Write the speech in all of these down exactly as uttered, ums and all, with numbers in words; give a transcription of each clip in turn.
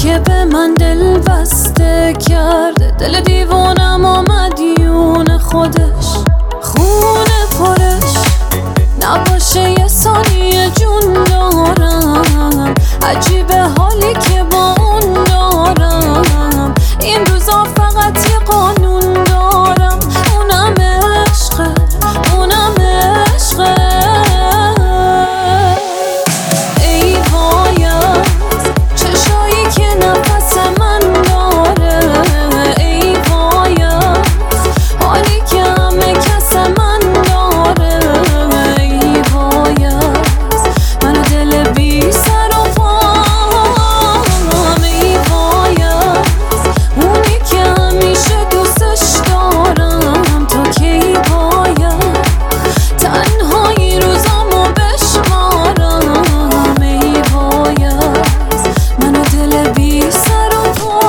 که به من دل بسته کرده، دل دیوانم و مدیون خودش، خونه پرش نباشه یه ثانیه جون دارم. عجیبه حالی که با اون دارم، این روزا فقط یه قانون دارم، اونم عشقه، اونم عشقه. ای وای از چشایی که نفس من داره، ای وای از حالی که همه کس من داره، ای وای از من و دل بی سر و پام، ای وای از اونی که همیشه دوستش دارم. تو کی باید تنهایی روزامو بشمارم، ای وای از من و دل بی سر و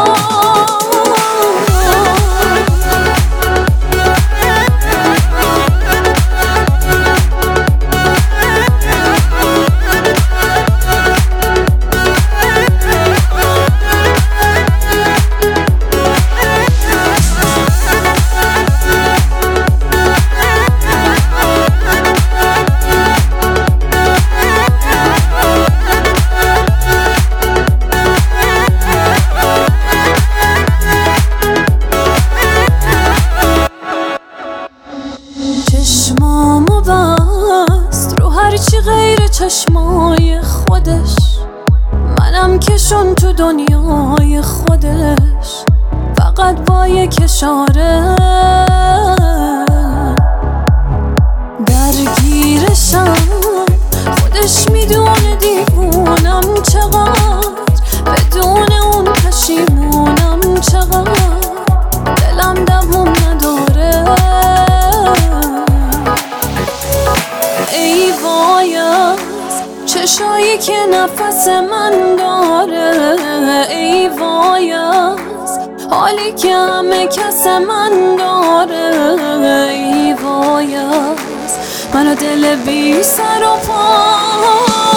چشمامو بست رو هرچی غیر چشمای خودش، منم کشون تو دنیای خودش، فقط با یک اشاره درگیرشم. خودش میدونه دیوونم چقدر، بدون اون پشیمونم چقدر، دلم دووم نداره. ای وای از چشایی که نفس من داره، ای وای از حالی که همه کس من داره، ای وای از من و دل بی سر و پا.